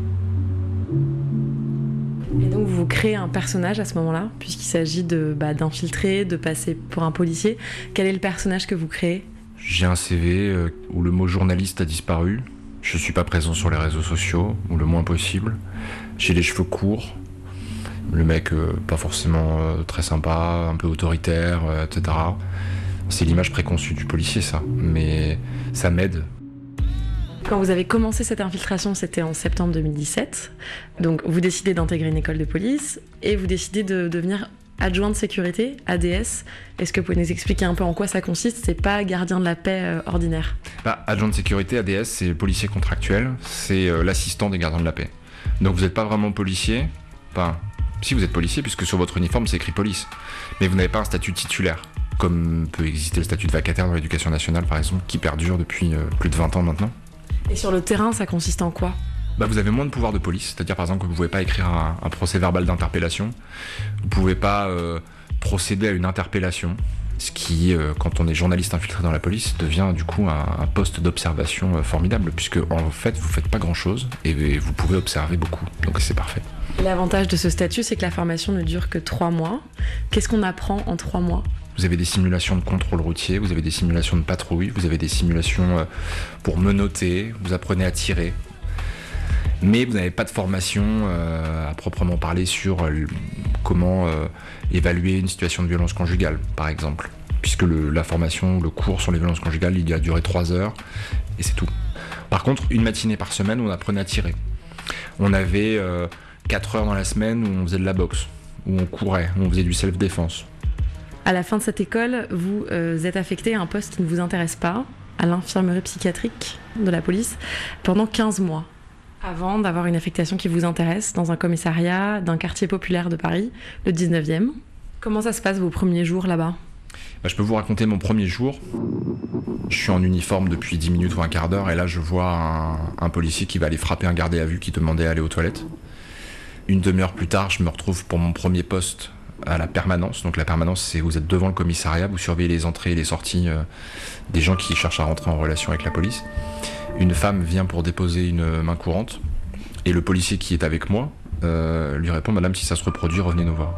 Et donc vous créez un personnage à ce moment-là, puisqu'il s'agit de, bah, d'infiltrer, de passer pour un policier. Quel est le personnage que vous créez ? J'ai un C V euh, où le mot journaliste a disparu. Je suis pas présent sur les réseaux sociaux, ou le moins possible. J'ai les cheveux courts. Le mec euh, pas forcément euh, très sympa, un peu autoritaire, euh, et cetera. C'est l'image préconçue du policier, ça. Mais ça m'aide. Quand vous avez commencé cette infiltration, c'était en septembre deux mille dix-sept. Donc vous décidez d'intégrer une école de police et vous décidez de devenir adjoint de sécurité, A D S. Est-ce que vous pouvez nous expliquer un peu en quoi ça consiste ? C'est pas gardien de la paix euh, ordinaire. Bah, adjoint de sécurité, A D S, c'est policier contractuel. C'est euh, l'assistant des gardiens de la paix. Donc vous n'êtes pas vraiment policier. Enfin, si vous êtes policier, puisque sur votre uniforme c'est écrit police. Mais vous n'avez pas un statut titulaire, comme peut exister le statut de vacataire dans l'éducation nationale par exemple, qui perdure depuis euh, plus de vingt ans maintenant. Et sur le terrain, ça consiste en quoi ? Bah, vous avez moins de pouvoir de police, c'est-à-dire par exemple que vous ne pouvez pas écrire un, un procès verbal d'interpellation, vous ne pouvez pas euh, procéder à une interpellation, ce qui, euh, quand on est journaliste infiltré dans la police, devient du coup un, un poste d'observation euh, formidable, puisque en fait vous ne faites pas grand-chose et, et vous pouvez observer beaucoup, donc c'est parfait. L'avantage de ce statut, c'est que la formation ne dure que trois mois. Qu'est-ce qu'on apprend en trois mois ? Vous avez des simulations de contrôle routier, vous avez des simulations de patrouille, vous avez des simulations pour menotter, vous apprenez à tirer. Mais vous n'avez pas de formation euh, à proprement parler sur euh, comment euh, évaluer une situation de violence conjugale, par exemple. Puisque le, la formation, le cours sur les violences conjugales, il a duré trois heures, et c'est tout. Par contre, une matinée par semaine, on apprenait à tirer. On avait euh, quatre heures dans la semaine où on faisait de la boxe, où on courait, où on faisait du self-défense. À la fin de cette école, vous euh, êtes affecté à un poste qui ne vous intéresse pas, à l'infirmerie psychiatrique de la police, pendant quinze mois. Avant d'avoir une affectation qui vous intéresse dans un commissariat d'un quartier populaire de Paris, le dix-neuvième. Comment ça se passe vos premiers jours là-bas ? Bah, je peux vous raconter mon premier jour. Je suis en uniforme depuis dix minutes ou un quart d'heure et là je vois un, un policier qui va aller frapper un gardé à vue qui demandait à aller aux toilettes. Une demi-heure plus tard, je me retrouve pour mon premier poste à la permanence. Donc la permanence, c'est vous êtes devant le commissariat, vous surveillez les entrées et les sorties euh, des gens qui cherchent à rentrer en relation avec la police. Une femme vient pour déposer une main courante et le policier qui est avec moi euh, lui répond « Madame, si ça se reproduit, revenez nous voir ».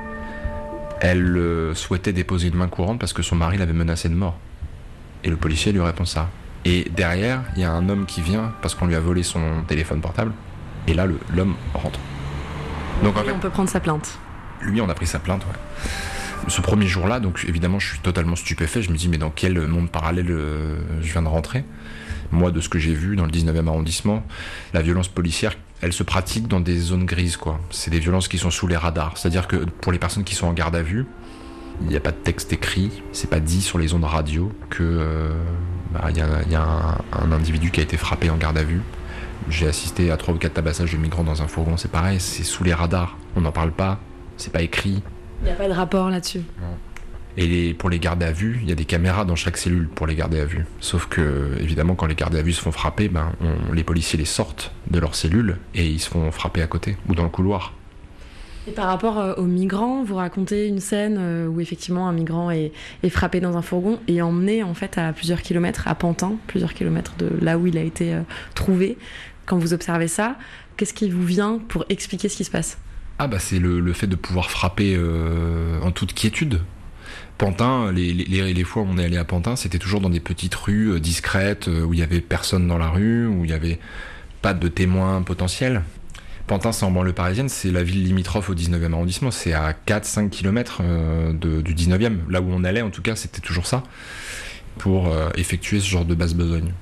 Elle euh, souhaitait déposer une main courante parce que son mari l'avait menacée de mort. Et le policier lui répond ça. Et derrière, il y a un homme qui vient parce qu'on lui a volé son téléphone portable. Et là, le, l'homme rentre. Donc, en fait, on peut prendre sa plainte. Lui, on a pris sa plainte, ouais. Ce premier jour-là, donc évidemment, je suis totalement stupéfait. Je me dis, mais dans quel monde parallèle euh, je viens de rentrer ? Moi, de ce que j'ai vu dans le dix-neuvième arrondissement, la violence policière, elle se pratique dans des zones grises, quoi. C'est des violences qui sont sous les radars. C'est-à-dire que pour les personnes qui sont en garde à vue, il n'y a pas de texte écrit, c'est pas dit sur les ondes radio que euh, bah, y a, y a un, un individu qui a été frappé en garde à vue. J'ai assisté à trois ou quatre tabassages de migrants dans un fourgon, c'est pareil, c'est sous les radars. On n'en parle pas, c'est pas écrit. Il n'y a pas de rapport là-dessus. Non. Et les, pour les gardes à vue, il y a des caméras dans chaque cellule pour les garder à vue. Sauf que, évidemment, quand les gardes à vue se font frapper, ben, on, les policiers les sortent de leur cellule et ils se font frapper à côté ou dans le couloir. Et par rapport euh, aux migrants, vous racontez une scène euh, où effectivement un migrant est, est frappé dans un fourgon et emmené en fait à plusieurs kilomètres, à Pantin, plusieurs kilomètres de là où il a été euh, trouvé. Quand vous observez ça, qu'est-ce qui vous vient pour expliquer ce qui se passe ? Ah bah c'est le, le fait de pouvoir frapper euh, en toute quiétude. Pantin, les, les, les fois où on est allé à Pantin, c'était toujours dans des petites rues euh, discrètes, euh, où il y avait personne dans la rue, où il y avait pas de témoins potentiels. Pantin, c'est en banlieue parisienne, c'est la ville limitrophe au dix-neuvième arrondissement, c'est à quatre à cinq kilomètres euh, de, du dix-neuvième. Là où on allait, en tout cas, c'était toujours ça, pour euh, effectuer ce genre de basse besogne.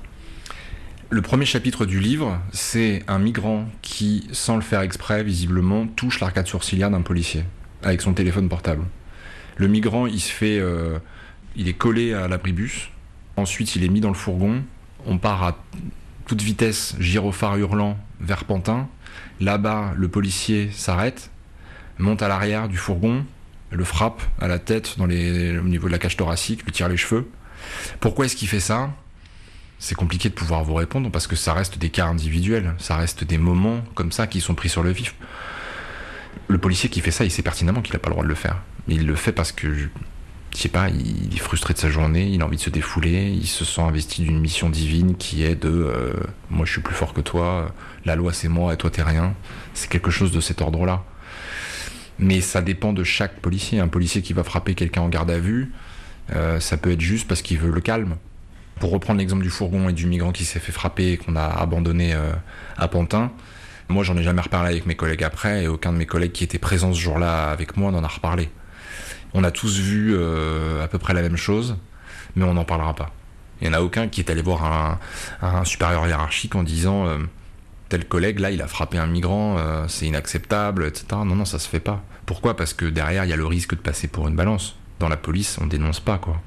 Le premier chapitre du livre, c'est un migrant qui, sans le faire exprès, visiblement, touche l'arcade sourcilière d'un policier, avec son téléphone portable. Le migrant, il se fait... Euh, il est collé à l'abribus, ensuite il est mis dans le fourgon, on part à toute vitesse, gyrophare hurlant, vers Pantin. Là-bas, le policier s'arrête, monte à l'arrière du fourgon, le frappe à la tête dans les, au niveau de la cage thoracique, lui tire les cheveux. Pourquoi est-ce qu'il fait ça ? C'est compliqué de pouvoir vous répondre parce que ça reste des cas individuels, ça reste des moments comme ça qui sont pris sur le vif. Le policier qui fait ça, il sait pertinemment qu'il n'a pas le droit de le faire. Mais il le fait parce que, je sais pas, il est frustré de sa journée, il a envie de se défouler, il se sent investi d'une mission divine qui est de euh, « moi je suis plus fort que toi, la loi c'est moi et toi t'es rien ». C'est quelque chose de cet ordre-là. Mais ça dépend de chaque policier. Un policier qui va frapper quelqu'un en garde à vue, euh, ça peut être juste parce qu'il veut le calme. Pour reprendre l'exemple du fourgon et du migrant qui s'est fait frapper et qu'on a abandonné euh, à Pantin, moi j'en ai jamais reparlé avec mes collègues après et aucun de mes collègues qui était présent ce jour-là avec moi n'en a reparlé. On a tous vu euh, à peu près la même chose, mais on n'en parlera pas. Il n'y en a aucun qui est allé voir un, un supérieur hiérarchique en disant euh, tel collègue là il a frappé un migrant, euh, c'est inacceptable, et cetera. Non, non, ça se fait pas. Pourquoi ? Parce que derrière il y a le risque de passer pour une balance. Dans la police, on dénonce pas, quoi.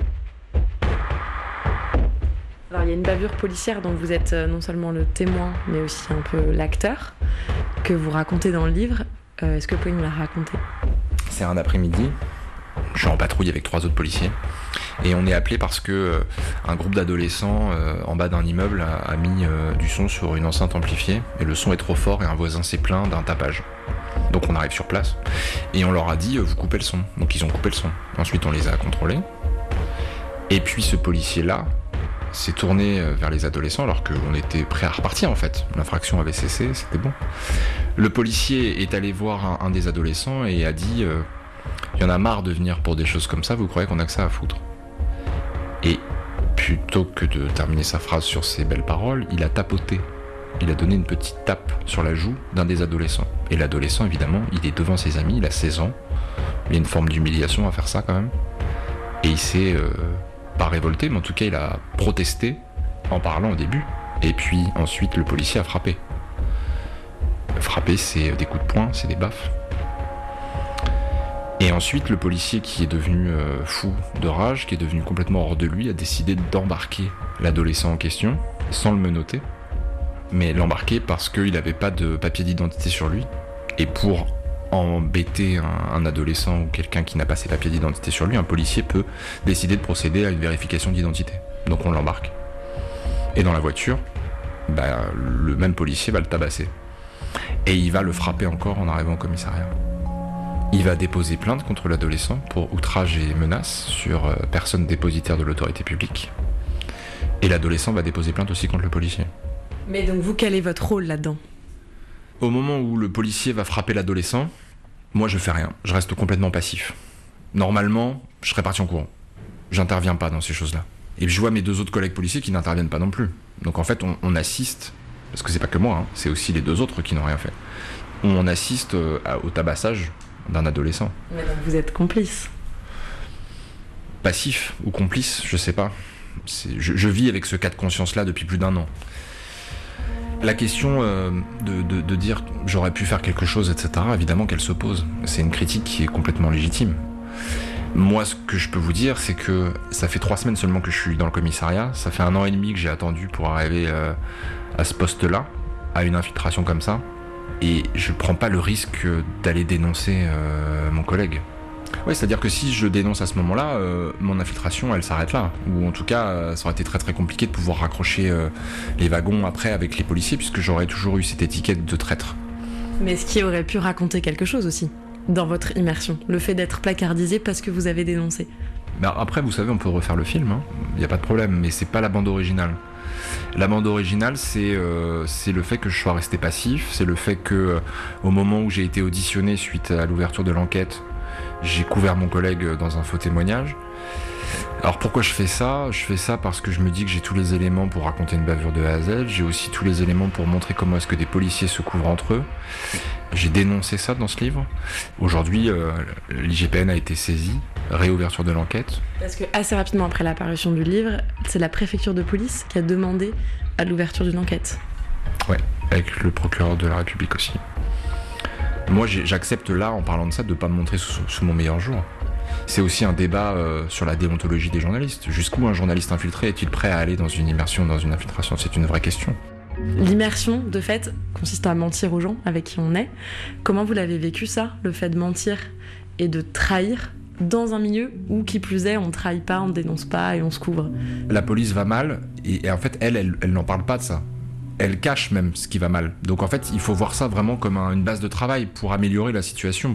Alors il y a une bavure policière dont vous êtes non seulement le témoin, mais aussi un peu l'acteur, que vous racontez dans le livre. Euh, est-ce que vous pouvez nous la raconter ? C'est un après-midi, je suis en patrouille avec trois autres policiers, et on est appelé parce que euh, un groupe d'adolescents euh, en bas d'un immeuble a, a mis euh, du son sur une enceinte amplifiée, et le son est trop fort et un voisin s'est plaint d'un tapage. Donc on arrive sur place, et on leur a dit euh, vous coupez le son. Donc ils ont coupé le son. Ensuite on les a contrôlés, et puis ce policier-là s'est tourné vers les adolescents alors qu'on était prêt à repartir en fait. L'infraction avait cessé, c'était bon. Le policier est allé voir un, un des adolescents et a dit euh, « Il y en a marre de venir pour des choses comme ça, vous croyez qu'on a que ça à foutre ?» Et plutôt que de terminer sa phrase sur ces belles paroles, il a tapoté. Il a donné une petite tape sur la joue d'un des adolescents. Et l'adolescent, évidemment, il est devant ses amis, il a seize ans. Il y a une forme d'humiliation à faire ça quand même. Et il s'est... Euh, pas révolté, mais en tout cas il a protesté en parlant au début, et puis ensuite le policier a frappé. Frapper, c'est des coups de poing, c'est des baffes. Et ensuite le policier qui est devenu euh, fou de rage, qui est devenu complètement hors de lui, a décidé d'embarquer l'adolescent en question, sans le menotter, mais l'embarquer parce qu'il n'avait pas de papier d'identité sur lui, et pour embêter un, un adolescent ou quelqu'un qui n'a pas ses papiers d'identité sur lui, un policier peut décider de procéder à une vérification d'identité. Donc on l'embarque. Et dans la voiture, bah, le même policier va le tabasser. Et il va le frapper encore en arrivant au commissariat. Il va déposer plainte contre l'adolescent pour outrage et menace sur euh, personne dépositaire de l'autorité publique. Et l'adolescent va déposer plainte aussi contre le policier. Mais donc vous, quel est votre rôle là-dedans ? Au moment où le policier va frapper l'adolescent, moi je fais rien, je reste complètement passif. Normalement, je serais parti en courant. J'interviens pas dans ces choses-là. Et je vois mes deux autres collègues policiers qui n'interviennent pas non plus. Donc en fait, on, on assiste, parce que c'est pas que moi, hein, c'est aussi les deux autres qui n'ont rien fait. On assiste euh, au tabassage d'un adolescent. Mais donc vous êtes complice. Passif ou complice, je sais pas. C'est, je, je vis avec ce cas de conscience-là depuis plus d'un an. La question euh, de, de, de dire j'aurais pu faire quelque chose, et cetera, évidemment qu'elle se pose. C'est une critique qui est complètement légitime. Moi, ce que je peux vous dire, c'est que ça fait trois semaines seulement que je suis dans le commissariat. Ça fait un an et demi que j'ai attendu pour arriver euh, à ce poste-là, à une infiltration comme ça. Et je prends pas le risque d'aller dénoncer euh, mon collègue. Ouais, c'est-à-dire que si je dénonce à ce moment-là, euh, mon infiltration, elle s'arrête là. Ou en tout cas, euh, ça aurait été très très compliqué de pouvoir raccrocher euh, les wagons après avec les policiers, puisque j'aurais toujours eu cette étiquette de traître. Mais ce qui aurait pu raconter quelque chose aussi, dans votre immersion, le fait d'être placardisé parce que vous avez dénoncé. Ben après, vous savez, on peut refaire le film, il hein. n'y a pas de problème, mais c'est pas la bande originale. La bande originale, c'est euh, c'est le fait que je sois resté passif, c'est le fait que euh, au moment où j'ai été auditionné suite à l'ouverture de l'enquête, j'ai couvert mon collègue dans un faux témoignage. Alors pourquoi je fais ça ? Je fais ça parce que je me dis que j'ai tous les éléments pour raconter une bavure de A à Z, j'ai aussi tous les éléments pour montrer comment est-ce que des policiers se couvrent entre eux. J'ai dénoncé ça dans ce livre. Aujourd'hui, euh, l'I G P N a été saisi, réouverture de l'enquête. Parce que assez rapidement après la parution du livre, c'est la préfecture de police qui a demandé à l'ouverture d'une enquête. Ouais, avec le procureur de la République aussi. Moi, j'accepte là, en parlant de ça, de ne pas me montrer sous, sous mon meilleur jour. C'est aussi un débat euh, sur la déontologie des journalistes. Jusqu'où un journaliste infiltré est-il prêt à aller dans une immersion, dans une infiltration ? C'est une vraie question. L'immersion, de fait, consiste à mentir aux gens avec qui on est. Comment vous l'avez vécu, ça, le fait de mentir et de trahir dans un milieu où, qui plus est, on ne trahit pas, on ne dénonce pas et on se couvre ? La police va mal et, et en fait, elle, elle, elle n'en parle pas de ça. Elle cache même ce qui va mal. Donc en fait, il faut voir ça vraiment comme un, une base de travail pour améliorer la situation.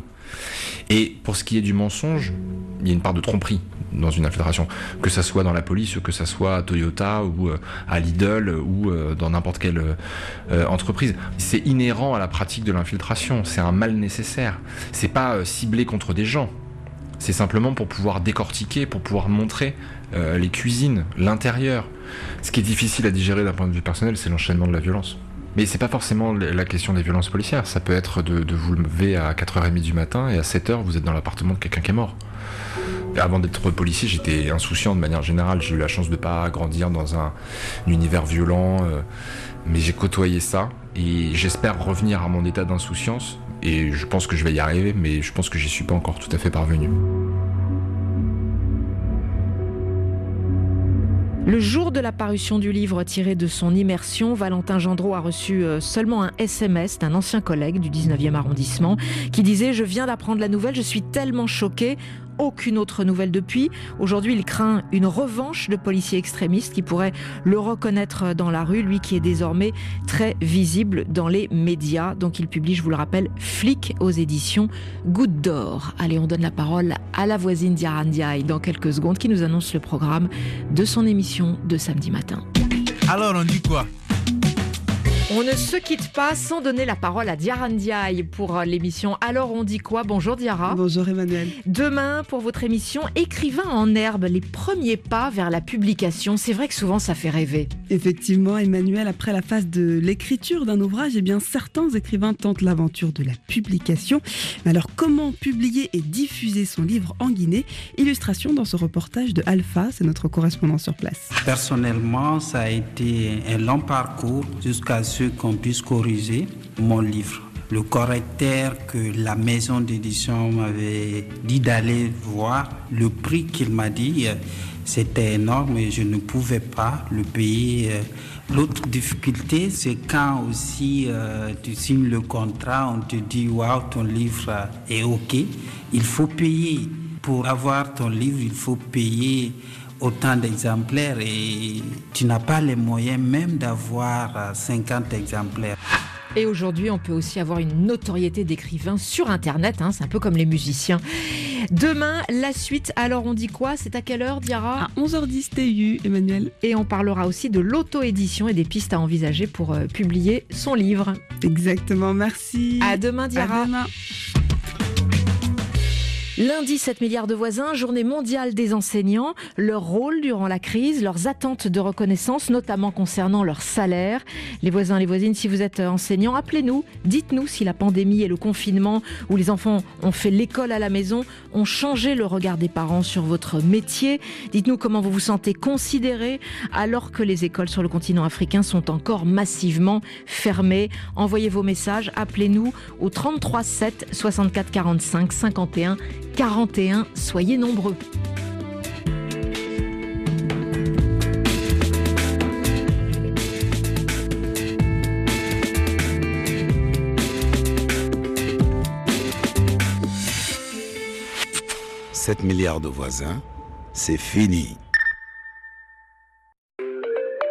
Et pour ce qui est du mensonge, il y a une part de tromperie dans une infiltration, que ça soit dans la police, que ça soit à Toyota ou à Lidl ou dans n'importe quelle euh, entreprise. C'est inhérent à la pratique de l'infiltration, c'est un mal nécessaire. C'est pas ciblé contre des gens, c'est simplement pour pouvoir décortiquer, pour pouvoir montrer euh, les cuisines, l'intérieur. Ce qui est difficile à digérer d'un point de vue personnel, c'est l'enchaînement de la violence. Mais c'est pas forcément la question des violences policières, ça peut être de, de vous lever à quatre heures trente du matin et à sept heures vous êtes dans l'appartement de quelqu'un qui est mort. Et avant d'être policier, j'étais insouciant de manière générale, j'ai eu la chance de pas grandir dans un, un univers violent, euh, mais j'ai côtoyé ça et j'espère revenir à mon état d'insouciance et je pense que je vais y arriver, mais je pense que j'y suis pas encore tout à fait parvenu. Le jour de la parution du livre tiré de son immersion, Valentin Gendreau a reçu seulement un S M S d'un ancien collègue du dix-neuvième arrondissement qui disait « Je viens d'apprendre la nouvelle, je suis tellement choqué ». Aucune autre nouvelle depuis. Aujourd'hui, il craint une revanche de policiers extrémistes qui pourraient le reconnaître dans la rue, lui qui est désormais très visible dans les médias. Donc il publie, je vous le rappelle, Flic aux éditions Goutte d'Or. Allez, on donne la parole à la voisine Diarra Ndiaye dans quelques secondes qui nous annonce le programme de son émission de samedi matin. Alors, on dit quoi ? On ne se quitte pas sans donner la parole à Diarra Ndiaye pour l'émission Alors on dit quoi ? Bonjour Diarra. Bonjour Emmanuel. Demain, pour votre émission Écrivain en herbe, les premiers pas vers la publication. C'est vrai que souvent ça fait rêver. Effectivement Emmanuel, après la phase de l'écriture d'un ouvrage, eh bien certains écrivains tentent l'aventure de la publication. Mais alors comment publier et diffuser son livre en Guinée ? Illustration dans ce reportage de Alpha, c'est notre correspondant sur place. Personnellement, ça a été un long parcours jusqu'à ce qu'on puisse corriger mon livre. Le correcteur que la maison d'édition m'avait dit d'aller voir, le prix qu'il m'a dit, c'était énorme et je ne pouvais pas le payer. L'autre difficulté, c'est quand aussi euh, tu signes le contrat, on te dit « Waouh, ton livre est OK ». Il faut payer. Pour avoir ton livre, il faut payer autant d'exemplaires et tu n'as pas les moyens même d'avoir cinquante exemplaires. Et aujourd'hui, on peut aussi avoir une notoriété d'écrivain sur Internet, hein, c'est un peu comme les musiciens. Demain, la suite, alors on dit quoi ? C'est à quelle heure, Diarra ? À onze heures dix T U, Emmanuel. Et on parlera aussi de l'auto-édition et des pistes à envisager pour euh, publier son livre. Exactement, merci. À demain, Diarra. À demain. Lundi, sept milliards de voisins, journée mondiale des enseignants, leur rôle durant la crise, leurs attentes de reconnaissance, notamment concernant leur salaire. Les voisins, les voisines, si vous êtes enseignants, appelez-nous, dites-nous si la pandémie et le confinement, où les enfants ont fait l'école à la maison, ont changé le regard des parents sur votre métier. Dites-nous comment vous vous sentez considérés alors que les écoles sur le continent africain sont encore massivement fermées. Envoyez vos messages, appelez-nous au trente-trois sept soixante-quatre quarante-cinq cinquante et un quarante et un, soyez nombreux. sept milliards de voisins, c'est fini.